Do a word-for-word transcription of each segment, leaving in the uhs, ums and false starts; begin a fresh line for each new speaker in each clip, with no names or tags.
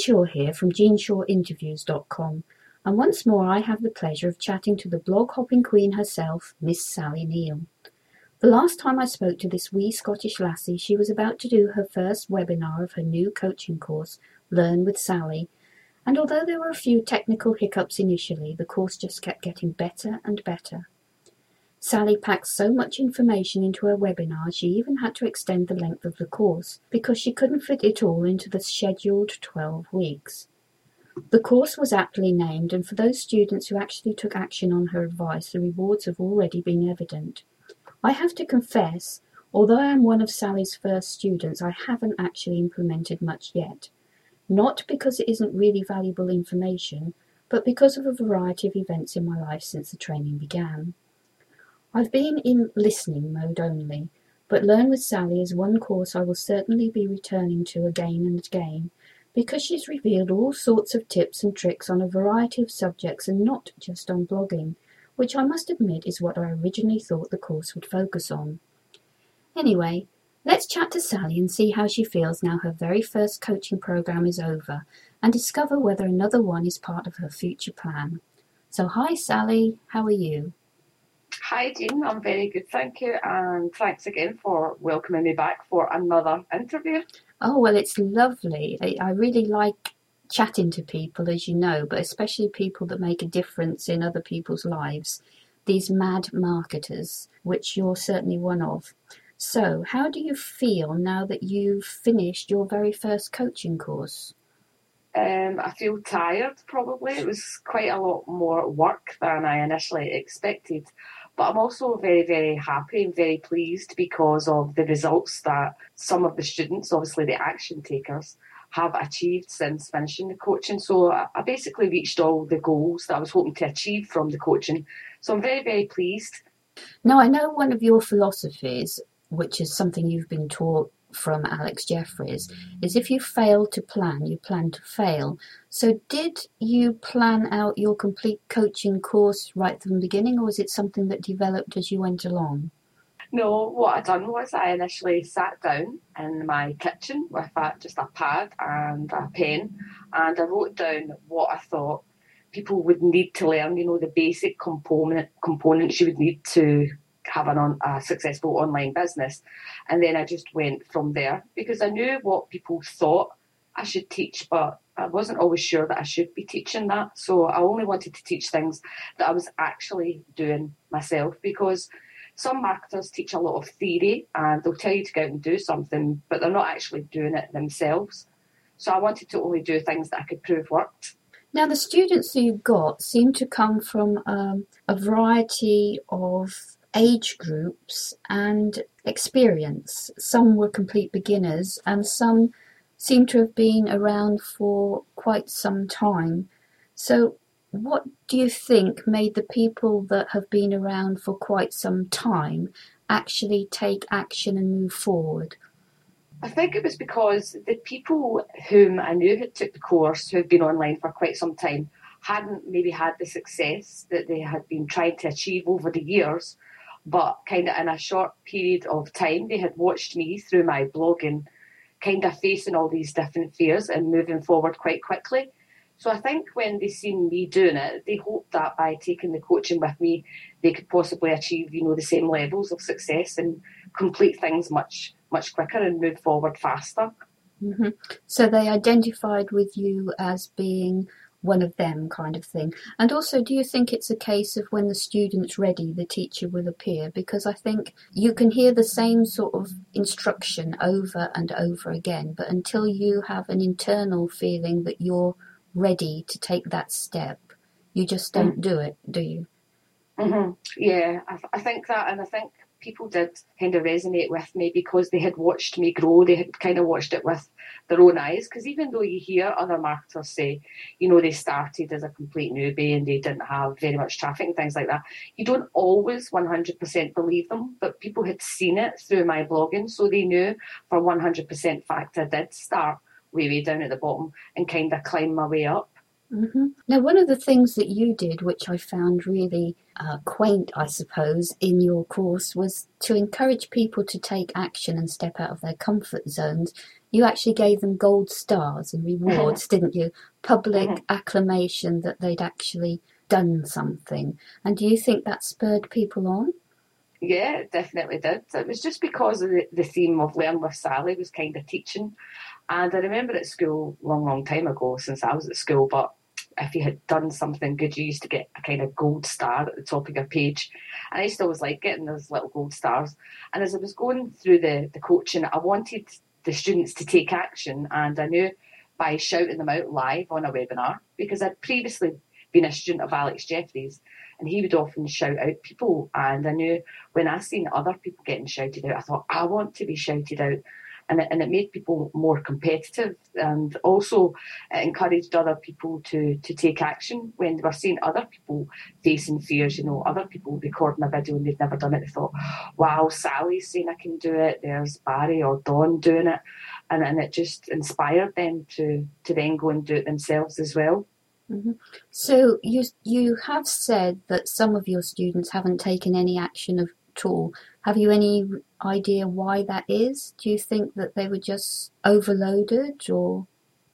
Shaw here from jean shaw interviews dot com, and once more I have the pleasure of chatting to the blog-hopping queen herself, Miss Sally Neal. The last time I spoke to this wee Scottish lassie, she was about to do her first webinar of her new coaching course, Learn with Sally, and although there were a few technical hiccups initially, the course just kept getting better and better. Sally packed so much information into her webinar she even had to extend the length of the course because she couldn't fit it all into the scheduled twelve weeks. The course was aptly named, and for those students who actually took action on her advice, the rewards have already been evident. I have to confess, although I am one of Sally's first students, I haven't actually implemented much yet. Not because it isn't really valuable information, but because of a variety of events in my life since the training began. I've been in listening mode only, but Learn with Sally is one course I will certainly be returning to again and again, because she's revealed all sorts of tips and tricks on a variety of subjects and not just on blogging, which I must admit is what I originally thought the course would focus on. Anyway, let's chat to Sally and see how she feels now her very first coaching program is over, and discover whether another one is part of her future plan. So hi Sally, how are you?
Hi Jean, I'm very good, thank you, and thanks again for welcoming me back for another interview.
Oh, well, it's lovely. I, I really like chatting to people, as you know, but especially people that make a difference in other people's lives, these mad marketers, which you're certainly one of. So, how do you feel now that you've finished your very first coaching course?
Um, I feel tired, probably. It was quite a lot more work than I initially expected. But I'm also very, very happy and very pleased because of the results that some of the students, obviously the action takers, have achieved since finishing the coaching. So I basically reached all the goals that I was hoping to achieve from the coaching. So I'm very, very pleased.
Now, I know one of your philosophies, which is something you've been taught from Alex Jeffries, is if you fail to plan, you plan to fail. So did you plan out your complete coaching course right from the beginning, or was it something that developed as you went along?
No, what I done was I initially sat down in my kitchen with a, just a pad and a pen, and I wrote down what I thought people would need to learn, you know, the basic component components you would need to have an on, a successful online business. And then I just went from there because I knew what people thought I should teach, but I wasn't always sure that I should be teaching that. So I only wanted to teach things that I was actually doing myself, because some marketers teach a lot of theory and they'll tell you to go out and do something, but they're not actually doing it themselves. So I wanted to only do things that I could prove worked.
Now, the students that you got seem to come from um, a variety of age groups and experience. Some were complete beginners and some seem to have been around for quite some time. So what do you think made the people that have been around for quite some time actually take action and move forward?
I think it was because the people whom I knew had took the course, who had been online for quite some time, hadn't maybe had the success that they had been trying to achieve over the years, but kind of in a short period of time, they had watched me through my blogging, kind of facing all these different fears and moving forward quite quickly. So I think when they seen me doing it, they hoped that by taking the coaching with me, they could possibly achieve, you know, the same levels of success and complete things much, much quicker and move forward faster.
Mm-hmm. So they identified with you as being one of them, kind of thing. And also, do you think it's a case of when the student's ready, the teacher will appear? Because I think you can hear the same sort of instruction over and over again, but until you have an internal feeling that you're ready to take that step, you just don't mm. do it, do you?
Mm-hmm. Yeah, I, I think that, and I think people did kind of resonate with me because they had watched me grow. They had kind of watched it with their own eyes, because even though you hear other marketers say, you know, they started as a complete newbie and they didn't have very much traffic and things like that, you don't always one hundred percent believe them, but people had seen it through my blogging, so they knew for one hundred percent fact I did start way, way down at the bottom and kind of climb my way up.
Mm-hmm. Now, one of the things that you did, which I found really uh, quaint, I suppose, in your course, was to encourage people to take action and step out of their comfort zones. You actually gave them gold stars and rewards, didn't you? Public acclamation that they'd actually done something. And do you think that spurred people on?
Yeah, it definitely did. It was just because of the, the theme of Learn with Sally was kind of teaching. And I remember at school, long, long time ago, since I was at school, but if you had done something good, you used to get a kind of gold star at the top of your page. And I used to always like getting those little gold stars. And as I was going through the, the coaching, I wanted the students to take action. And I knew by shouting them out live on a webinar, because I'd previously been a student of Alex Jeffries, and he would often shout out people. And I knew when I seen other people getting shouted out, I thought, I want to be shouted out. And it, and it made people more competitive, and also it encouraged other people to, to take action when they were seeing other people facing fears, you know, other people recording a video and they'd never done it. They thought, wow, Sally's saying I can do it. There's Barry or Dawn doing it. And, and it just inspired them to, to then go and do it themselves as well.
Mm-hmm. So you you have said that some of your students haven't taken any action at all. Have you any idea why that is? Do you think that they were just overloaded, or?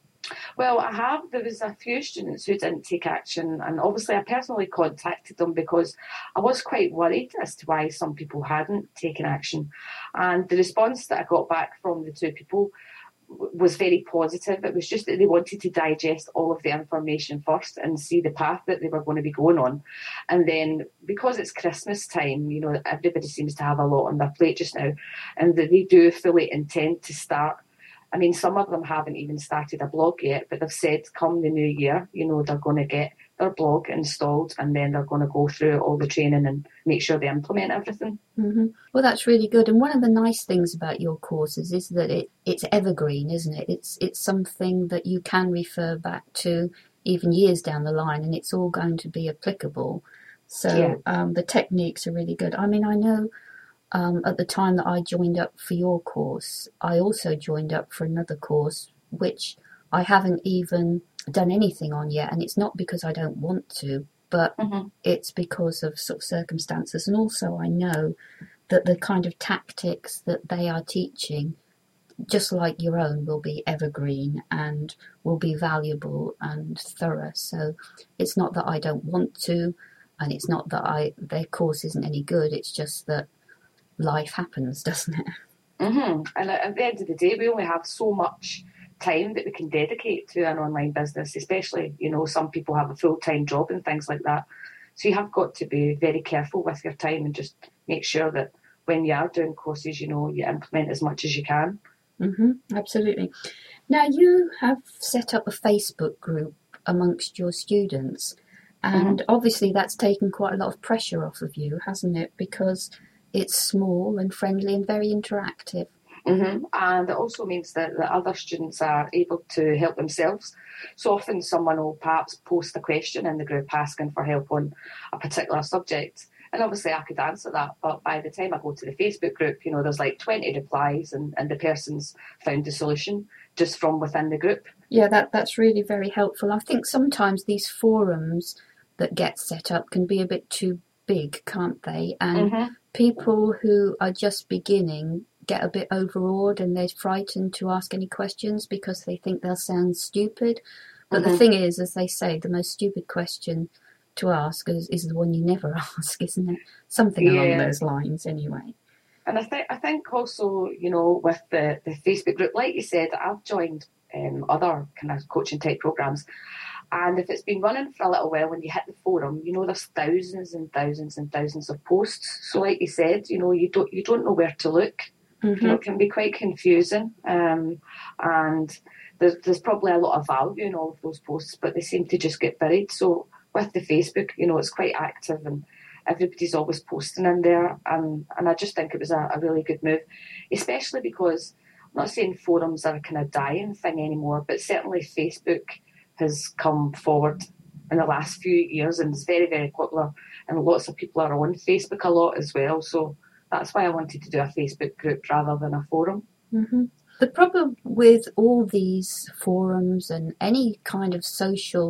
Well, I have. There was a few students who didn't take action, and obviously I personally contacted them because I was quite worried as to why some people hadn't taken action. And the response that I got back from the two people was very positive. It was just that they wanted to digest all of the information first and see the path that they were going to be going on. And then because it's Christmas time, you know, everybody seems to have a lot on their plate just now, and that they do fully intend to start. I mean, some of them haven't even started a blog yet, but they've said come the new year, you know, they're going to get their blog installed, and then they're going to go through all the training and make sure they implement everything.
Mm-hmm. Well, that's really good. And one of the nice things about your courses is that it, it's evergreen, isn't it? It's it's something that you can refer back to even years down the line, and it's all going to be applicable. So yeah. um, the techniques are really good. I mean, I know um, at the time that I joined up for your course, I also joined up for another course, which I haven't even done anything on yet. And it's not because I don't want to, but mm-hmm. it's because of sort of circumstances. And also I know that the kind of tactics that they are teaching, just like your own, will be evergreen and will be valuable and thorough. So it's not that I don't want to, and it's not that I their course isn't any good. It's just that life happens, doesn't it?
Mm-hmm. And at the end of the day, we only have so much time that we can dedicate to an online business, especially, you know, some people have a full-time job and things like that. So you have got to be very careful with your time and just make sure that when you are doing courses, you know, you implement as much as you can.
Mm-hmm, absolutely. Now, you have set up a Facebook group amongst your students, and mm-hmm. obviously that's taken quite a lot of pressure off of you, hasn't it? Because it's small and friendly and very interactive.
Mm-hmm. And it also means that the other students are able to help themselves. So often someone will perhaps post a question in the group asking for help on a particular subject. And obviously I could answer that, but by the time I go to the Facebook group, you know, there's like twenty replies and, and the person's found the solution just from within the group.
Yeah, that, that's really very helpful. I think sometimes these forums that get set up can be a bit too big, can't they? And mm-hmm. people who are just beginning get a bit overawed and they're frightened to ask any questions because they think they'll sound stupid. But mm-hmm. the thing is, as they say, the most stupid question to ask is, is the one you never ask, isn't it? Something yeah. along those lines, anyway.
And I think I think also, you know, with the, the Facebook group, like you said, I've joined um, other kind of coaching type programs. And if it's been running for a little while, when you hit the forum, you know, there's thousands and thousands and thousands of posts. So like you said, you know, you don't you don't know where to look. Mm-hmm. You know, it can be quite confusing. Um, and there's, there's probably a lot of value in all of those posts, but they seem to just get buried. So with the Facebook, you know, it's quite active and everybody's always posting in there. And, and I just think it was a, a really good move, especially because I'm not saying forums are a kind of dying thing anymore, but certainly Facebook has come forward in the last few years and is very, very popular. And lots of people are on Facebook a lot as well. So that's why I wanted to do a Facebook group rather than a forum.
Mm-hmm. The problem with all these forums and any kind of social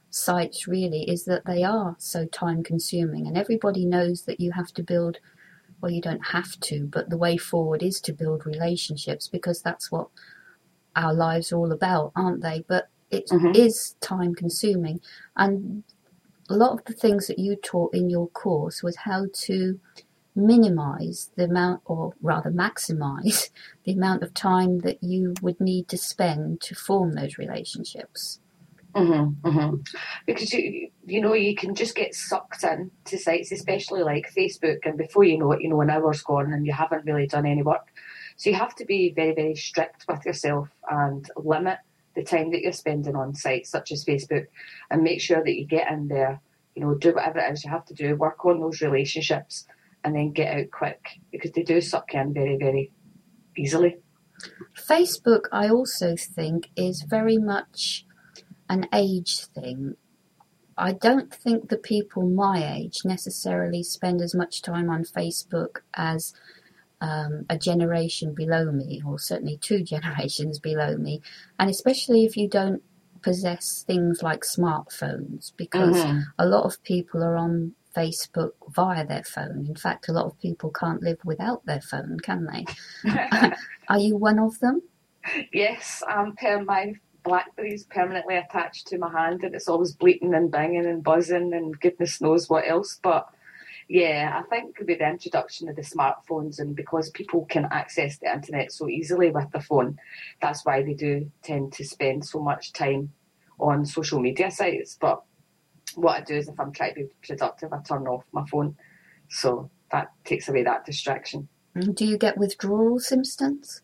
sites really is that they are so time consuming, and everybody knows that you have to build, well, you don't have to, but the way forward is to build relationships, because that's what our lives are all about, aren't they? But it
Mm-hmm.
is time consuming, and a lot of the things that you taught in your course was how to minimize the amount, or rather maximize the amount of time that you would need to spend to form those relationships.
Mm-hmm, mm-hmm. Because you you know you can just get sucked in to sites, especially like Facebook, and before you know it, you know an hour's gone and you haven't really done any work. So you have to be very, very strict with yourself and limit the time that you're spending on sites such as Facebook, and make sure that you get in there, you know, do whatever it is you have to do, work on those relationships, and then get out quick, because they do suck in very, very easily.
Facebook, I also think, is very much an age thing. I don't think the people my age necessarily spend as much time on Facebook as um, a generation below me, or certainly two generations below me, and especially if you don't possess things like smartphones, because
Mm-hmm.
a lot of people are on Facebook via their phone. In fact, a lot of people can't live without their phone, can they? Are you one of them?
Yes, um, per my BlackBerry's permanently attached to my hand, and it's always bleeping and banging and buzzing and goodness knows what else. But yeah, I think with the introduction of the smartphones, and because people can access the internet so easily with the phone, that's why they do tend to spend so much time on social media sites. But what I do is, if I'm trying to be productive, I turn off my phone. So that takes away that distraction.
Do you get withdrawal symptoms?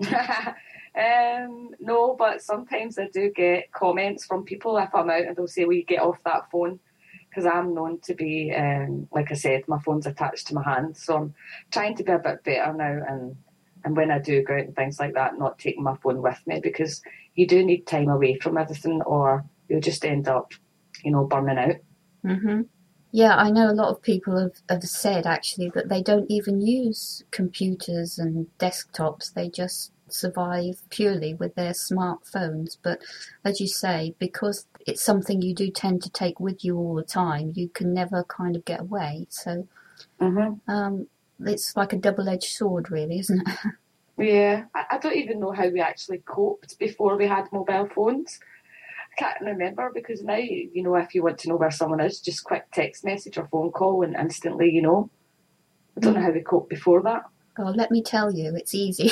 um, no, but sometimes I do get comments from people if I'm out, and they'll say, "Will you get off that phone?" Because I'm known to be, um, like I said, my phone's attached to my hand. So I'm trying to be a bit better now, and and when I do go out and things like that, not taking my phone with me, because you do need time away from everything, or you'll just end up, you know, burning out.
Mm-hmm. Yeah, I know a lot of people have, have said actually that they don't even use computers and desktops. They just survive purely with their smartphones. But as you say, because it's something you do tend to take with you all the time, you can never kind of get away. So
Mm-hmm.
um, it's like a double-edged sword, really, isn't it?
Yeah, I, I don't even know how we actually coped before we had mobile phones. I can't remember, because now, you know, if you want to know where someone is, just quick text message or phone call and instantly you know. I don't know how we coped before that.
Oh, let me tell you, it's easy.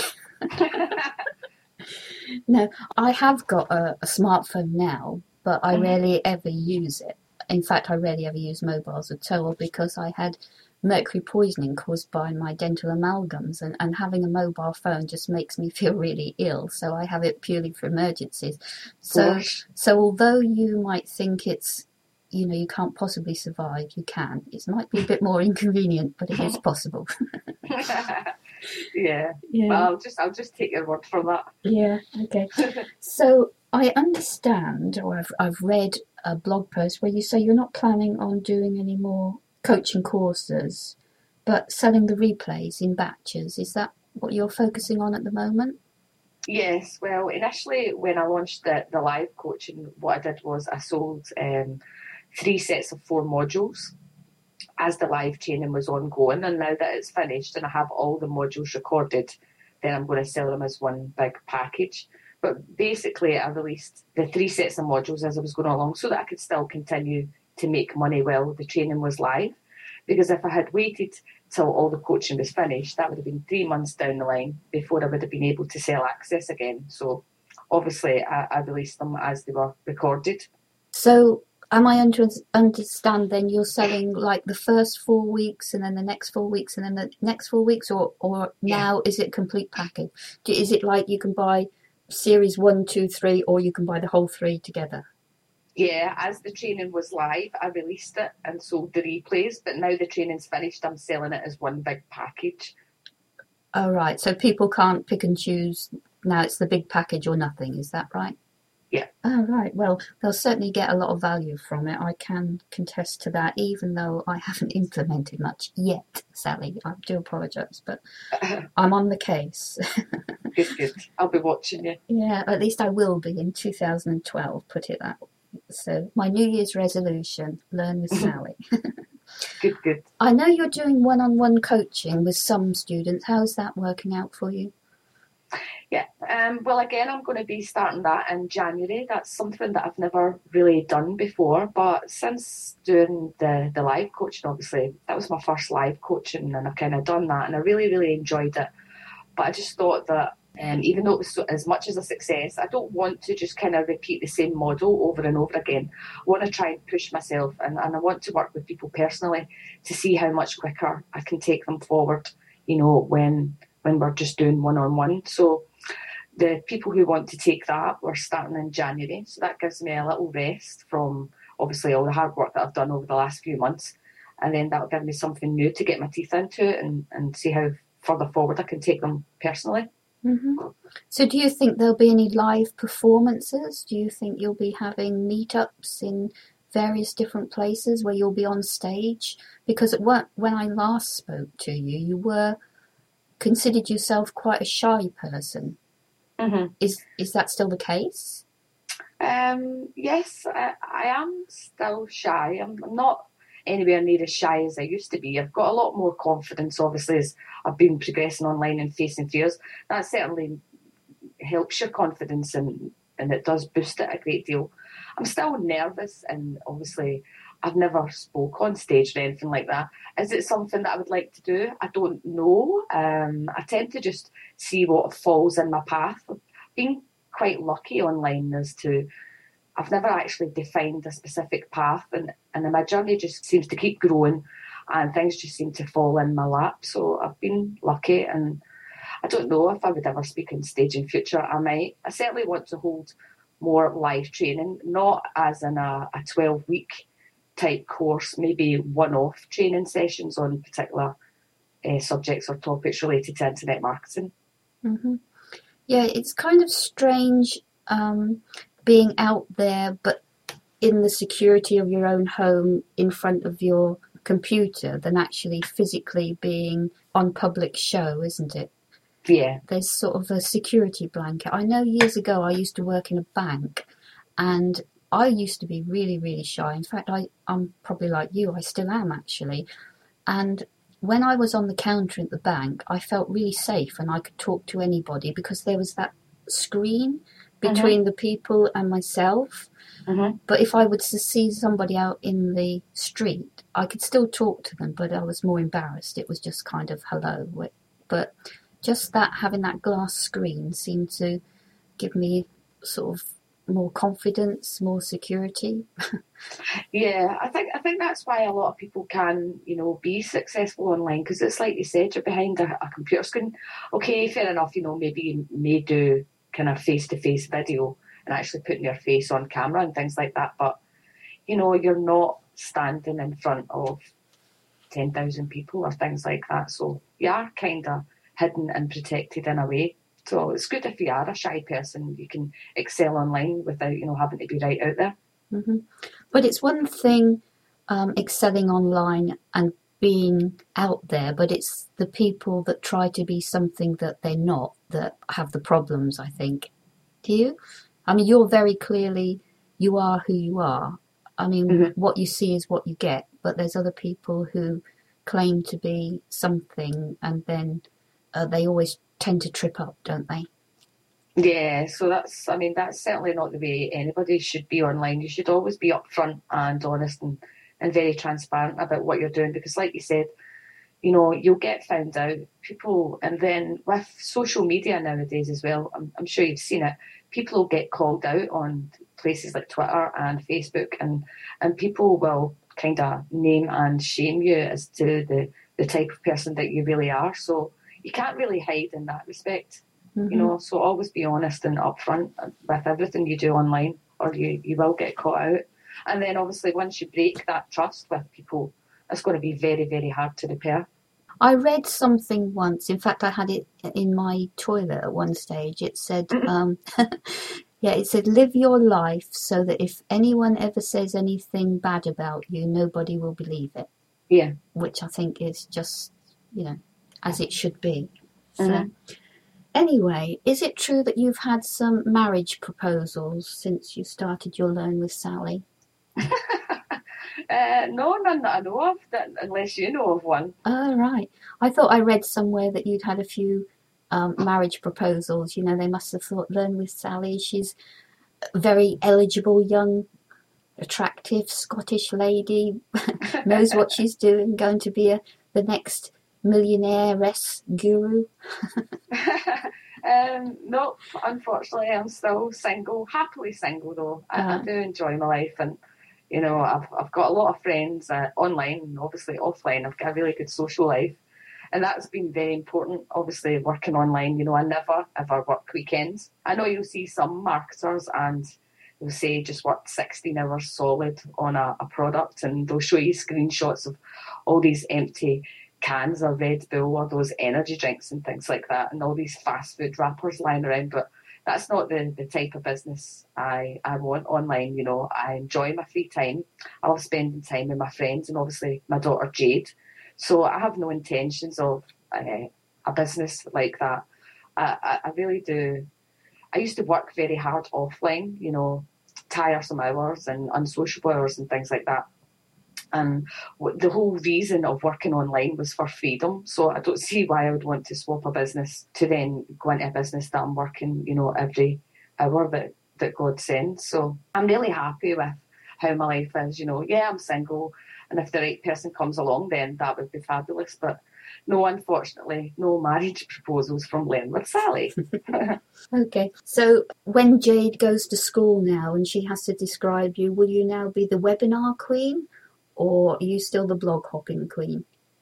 No, I have got a, a smartphone now, but I
Mhm.
rarely ever use it. In fact, I rarely ever use mobiles at all, because I had mercury poisoning caused by my dental amalgams, and, and having a mobile phone just makes me feel really ill, so I have it purely for emergencies. So,
course.
so although you might think it's, you know, you can't possibly survive, you can. It might be a bit more inconvenient, but it is possible.
Yeah.
Yeah.
Well, I'll just I'll just take your word for that.
Yeah, okay. So I understand, or I've, I've read a blog post where you say you're not planning on doing any more coaching courses, but selling the replays in batches. Is that what you're focusing on at the moment?
Yes. Well, initially when I launched the, the live coaching, what I did was I sold um, three sets of four modules as the live training was ongoing, and now that it's finished and I have all the modules recorded, then I'm going to sell them as one big package. But basically, I released the three sets of modules as I was going along, so that I could still continue to make money while the training was live. Because if I had waited till all the coaching was finished, that would have been three months down the line before I would have been able to sell access again. So obviously, I, I released them as they were recorded.
So am I under, understand then you're selling like the first four weeks and then the next four weeks and then the next four weeks, or, or now is it a complete package? Do- Is it like you can buy series one, two, three, or you can buy the whole three together?
Yeah, as the training was live, I released it and sold the replays, but now the training's finished, I'm selling it as one big package.
Oh, right. So people can't pick and choose. Now it's the big package or nothing. Is that right?
Yeah.
Oh, right. Well, they'll certainly get a lot of value from it. I can contest to that, even though I haven't implemented much yet, Sally. I do apologise, but I'm on the case.
Good, good. I'll be watching you.
Yeah, at least I will be in two thousand twelve, put it that So my New Year's resolution, learn with Sally.
Good, good.
I know you're doing one-on-one coaching with some students. How's that working out for you?
Yeah, um, well, again, I'm going to be starting that in January. That's something that I've never really done before. But since doing the, the live coaching, obviously, that was my first live coaching, and I've kind of done that, and I really, really enjoyed it. But I just thought that um, even though it was so, as much as a success, I don't want to just kind of repeat the same model over and over again. I want to try and push myself, and, and I want to work with people personally to see how much quicker I can take them forward, you know, when when we're just doing one-on-one. So the people who want to take that, we're starting in January. So that gives me a little rest from obviously all the hard work that I've done over the last few months. And then that'll give me something new to get my teeth into and, and see how further forward I can take them personally.
Mm-hmm. So do you think there'll be any live performances? Do you think you'll be having meetups in various different places where you'll be on stage? Because it weren't, when I last spoke to you, you were considered yourself quite a shy person.
Mm-hmm.
Is is that still the case?
Um, yes, I, I am still shy. I'm, I'm not anywhere near as shy as I used to be. I've got a lot more confidence, obviously, as I've been progressing online and facing fears. That certainly helps your confidence, and, and it does boost it a great deal. I'm still nervous, and obviously I've never spoke on stage or anything like that. Is it something that I would like to do? I don't know. Um, I tend to just see what falls in my path. I've been quite lucky online as to I've never actually defined a specific path, and, and my journey just seems to keep growing and things just seem to fall in my lap. So I've been lucky, and I don't know if I would ever speak on stage in future. I might. I certainly want to hold more live training, not as in a, a twelve-week type course, maybe one-off training sessions on particular uh, subjects or topics related to internet marketing.
Mm-hmm. Yeah, it's kind of strange um, being out there, but in the security of your own home in front of your computer than actually physically being on public show, isn't it?
Yeah.
There's sort of a security blanket. I know years ago I used to work in a bank, and I used to be really, really shy. In fact, I, I'm probably like you. I still am, actually. And when I was on the counter at the bank, I felt really safe and I could talk to anybody because there was that screen between mm-hmm. the people and myself.
Mm-hmm.
But if I would see somebody out in the street, I could still talk to them, but I was more embarrassed. It was just kind of hello. But just that, having that glass screen seemed to give me sort of more confidence, more security.
Yeah, I think I think that's why a lot of people can, you know, be successful online, because it's like you said, you're behind a, a computer screen. Okay, fair enough, you know, maybe you may do kind of face-to-face video and actually putting your face on camera and things like that, but, you know, you're not standing in front of ten thousand people or things like that, so you are kind of hidden and protected in a way. So it's good if you are a shy person, you can excel online without, you know, having to be right out there.
Mm-hmm. But it's one thing um, excelling online and being out there, but it's the people that try to be something that they're not that have the problems, I think. Do you? I mean, you're very clearly, you are who you are. I mean, mm-hmm. what you see is what you get, but there's other people who claim to be something and then uh, they always tend to trip up, don't they?
Yeah, so that's, I mean, that's certainly not the way anybody should be online. You should always be upfront and honest and, and very transparent about what you're doing, because like you said, you know, you'll get found out. People, and then with social media nowadays as well, I'm, I'm sure you've seen it, people will get called out on places like Twitter and Facebook, and, and people will kind of name and shame you as to the, the type of person that you really are. So you can't really hide in that respect. Mm-hmm. You know, so always be honest and upfront with everything you do online, or you, you will get caught out. And then obviously once you break that trust with people, it's going to be very, very hard to repair.
I read something once, in fact I had it in my toilet at one stage, it said, mm-hmm. um, yeah, it said, live your life so that if anyone ever says anything bad about you, nobody will believe it.
Yeah.
Which I think is just, you know, as it should be. So.
Mm-hmm.
Anyway, is it true that you've had some marriage proposals since you started your Learn with Sally?
uh, no, none that I know of, that, unless you know of one.
Oh, right. I thought I read somewhere that you'd had a few um, marriage proposals. You know, they must have thought, Learn with Sally, she's a very eligible, young, attractive Scottish lady, knows what she's doing, going to be a, the next millionaire-esque guru.
um, no, unfortunately, I'm still single, happily single though. I, uh, I do enjoy my life, and you know, I've I've got a lot of friends uh, online, and obviously offline. I've got a really good social life, and that's been very important. Obviously, working online, you know, I never ever work weekends. I know you'll see some marketers and they'll say just work sixteen hours solid on a, a product, and they'll show you screenshots of all these empty cans of Red Bull or those energy drinks and things like that, and all these fast food wrappers lying around. But that's not the, the type of business I, I want online. You know, I enjoy my free time. I love spending time with my friends and obviously my daughter Jade. So I have no intentions of uh, a business like that. I, I, I really do. I used to work very hard offline, you know, tiresome hours and unsociable hours and things like that. And the whole reason of working online was for freedom. So I don't see why I would want to swap a business to then go into a business that I'm working, you know, every hour that, that God sends. So I'm really happy with how my life is. You know, yeah, I'm single. And if the right person comes along, then that would be fabulous. But no, unfortunately, no marriage proposals from Learn with Sally.
Okay, so when Jade goes to school now and she has to describe you, will you now be the webinar queen? Or are you still the blog hopping queen?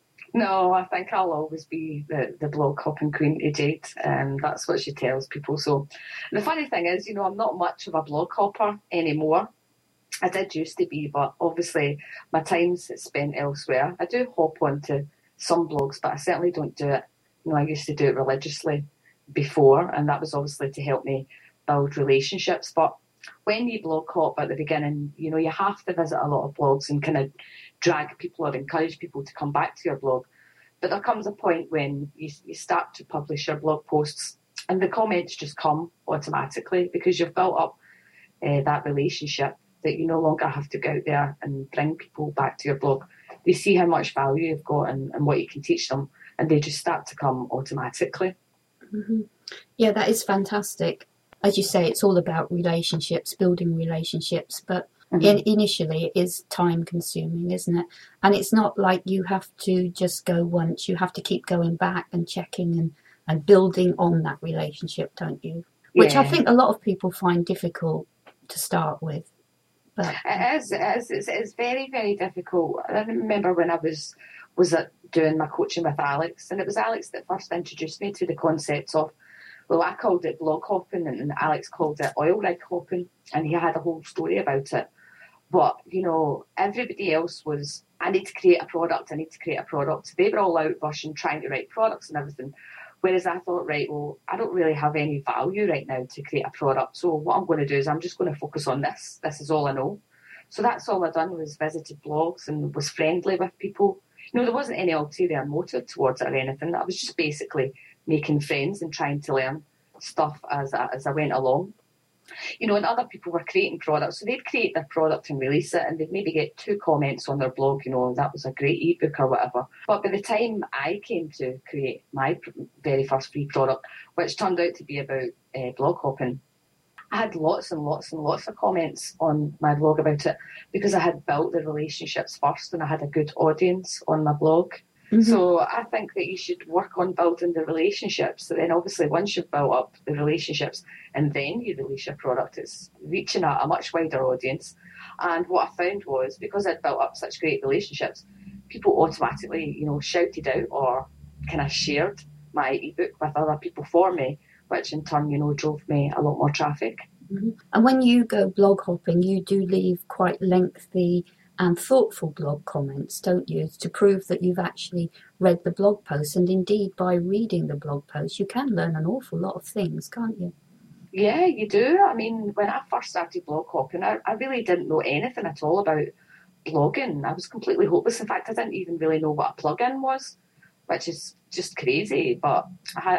No, I think I'll always be the, the blog hopping queen to Jade. Um, that's what she tells people. So the funny thing is, you know, I'm not much of a blog hopper anymore. I did used to be, but obviously my time's spent elsewhere. I do hop onto some blogs, but I certainly don't do it. You know, I used to do it religiously before, and that was obviously to help me build relationships. But when you blog hop at the beginning, you know, you have to visit a lot of blogs and kind of drag people or encourage people to come back to your blog. But there comes a point when you, you start to publish your blog posts and the comments just come automatically because you've built up uh, that relationship that you no longer have to go out there and bring people back to your blog. They see how much value you've got and, and what you can teach them, and they just start to come automatically.
Mm-hmm. Yeah, that is fantastic. As you say, it's all about relationships, building relationships, but mm-hmm. in, initially it is time consuming, isn't it? And it's not like you have to just go once. You have to keep going back and checking and, and building on that relationship, don't you? Which yeah. I think a lot of people find difficult to start with. But
it is, it is, it's, it's very, very difficult. I remember when I was was at doing my coaching with Alex, and it was Alex that first introduced me to the concept of, well, I called it blog hopping, and Alex called it oil rig hopping, and he had a whole story about it. But, you know, everybody else was, I need to create a product, I need to create a product. They were all out rushing, trying to write products and everything. Whereas I thought, right, well, I don't really have any value right now to create a product. So what I'm going to do is I'm just going to focus on this. This is all I know. So that's all I done was visited blogs and was friendly with people. You know, there wasn't any ulterior motive towards it or anything. I was just basically making friends and trying to learn stuff as I, as I went along. You know, and other people were creating products. So they'd create their product and release it, and they'd maybe get two comments on their blog, you know, that was a great ebook or whatever. But by the time I came to create my very first free product, which turned out to be about uh, blog hopping, I had lots and lots and lots of comments on my blog about it because I had built the relationships first and I had a good audience on my blog. Mm-hmm. So I think that you should work on building the relationships. So then obviously once you've built up the relationships and then you release your product, it's reaching a, a much wider audience. And what I found was because I'd built up such great relationships, people automatically, you know, shouted out or kind of shared my ebook with other people for me, which in turn, you know, drove me a lot more traffic.
Mm-hmm. And when you go blog hopping, you do leave quite lengthy and thoughtful blog comments, don't you, to prove that you've actually read the blog post. And indeed, by reading the blog post, you can learn an awful lot of things, can't you?
Yeah, you do. I mean, when I first started blog hopping, I, I really didn't know anything at all about blogging. I was completely hopeless. In fact, I didn't even really know what a plugin was, which is just crazy. But I,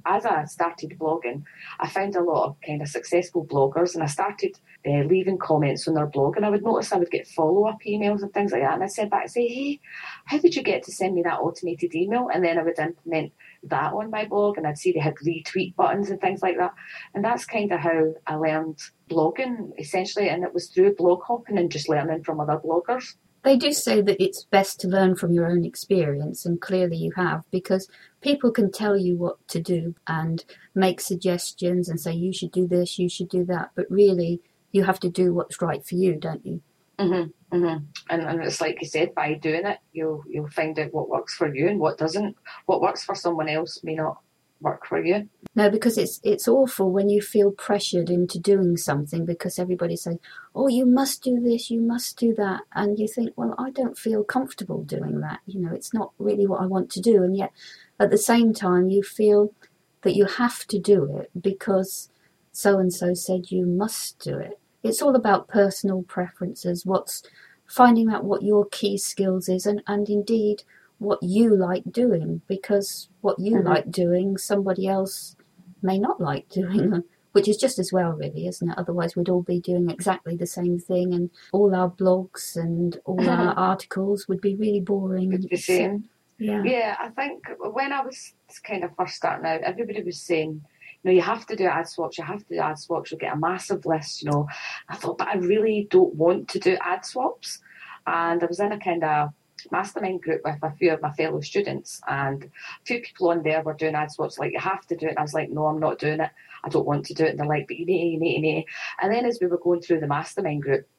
as I started blogging, I found a lot of kind of successful bloggers, and I started uh, leaving comments on their blog, and I would notice I would get follow-up emails and things like that, and I said back, I say, hey, how did you get to send me that automated email? And then I would implement that on my blog, and I'd see they had retweet buttons and things like that. And that's kind of how I learned blogging, essentially, and it was through blog hopping and just learning from other bloggers.
They do say that it's best to learn from your own experience, and clearly you have, because people can tell you what to do and make suggestions and say you should do this, you should do that, but really you have to do what's right for you, don't you?
Mm-hmm, mm-hmm. And, and it's like you said, by doing it, you'll you'll find out what works for you and what doesn't. What works for someone else may not work for you.
No, because it's it's awful when you feel pressured into doing something because everybody's saying, oh, you must do this, you must do that. And you think, well, I don't feel comfortable doing that. You know, it's not really what I want to do. And yet at the same time, you feel that you have to do it because so-and-so said you must do it. It's all about personal preferences, what's finding out what your key skills is and, and indeed what you like doing, because what you mm-hmm. like doing, somebody else may not like doing, which is just as well, really, isn't it? Otherwise, we'd all be doing exactly the same thing, and all our blogs and all our articles would be really boring.
It's the same.
Yeah.
Yeah, I think when I was kind of first starting out, everybody was saying, you know, you have to do ad swaps, you have to do ad swaps, you'll get a massive list, you know. I thought, but I really don't want to do ad swaps. And I was in a kind of mastermind group with a few of my fellow students, and a few people on there were doing ad swaps, like, you have to do it. And I was like, no, I'm not doing it. I don't want to do it. And they're like, but you need, you need, you need. And then as we were going through the mastermind group,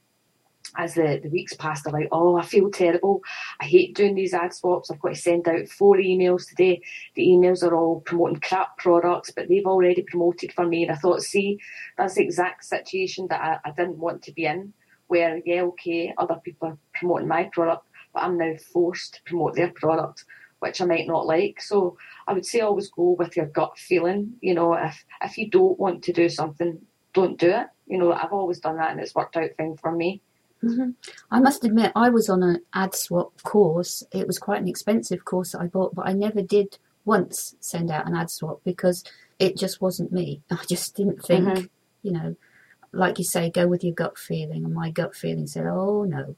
as the, the weeks passed, they're like, oh, I feel terrible. I hate doing these ad swaps. I've got to send out four emails today. The emails are all promoting crap products, but they've already promoted for me. And I thought, see, that's the exact situation that I, I didn't want to be in, where, yeah, okay, other people are promoting my product, but I'm now forced to promote their product, which I might not like. So I would say always go with your gut feeling. You know, if, if you don't want to do something, don't do it. You know, I've always done that and it's worked out fine for me.
Mm-hmm. I must admit, I was on an ad swap course. It was quite an expensive course that I bought, but I never did once send out an ad swap because it just wasn't me. I just didn't think, mm-hmm. you know, like you say, go with your gut feeling. And my gut feeling said, oh, no.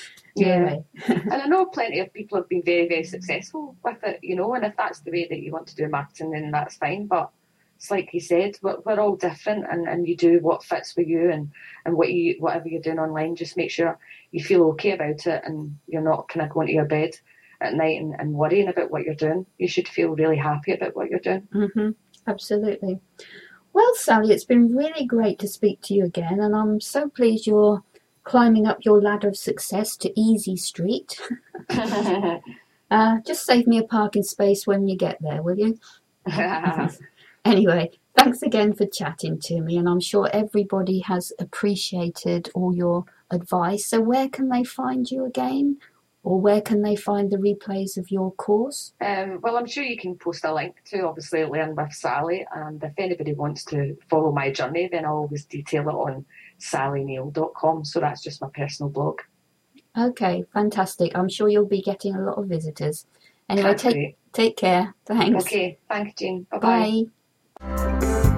Yeah. And I know plenty of people have been very, very successful with it, you know, and if that's the way that you want to do marketing, then that's fine. But it's like you said, we're, we're all different, and, and you do what fits for you, and, and what you whatever you're doing online, just make sure you feel okay about it and you're not kind of going to your bed at night and, and worrying about what you're doing. You should feel really happy about what you're doing.
Mm-hmm. Absolutely. Well, Sally, it's been really great to speak to you again, and I'm so pleased you're climbing up your ladder of success to Easy Street. uh, just save me a parking space when you get there, will you? Anyway, thanks again for chatting to me, and I'm sure everybody has appreciated all your advice. So where can they find you again? Or where can they find the replays of your course?
Um, well, I'm sure you can post a link to, obviously, Learn with Sally. And if anybody wants to follow my journey, then I'll always detail it on sally neil dot com. So that's just my personal blog.
Okay, fantastic. I'm sure you'll be getting a lot of visitors. Anyway, take, take care. Thanks.
Okay, thank you, Jean. Bye-bye.
Bye.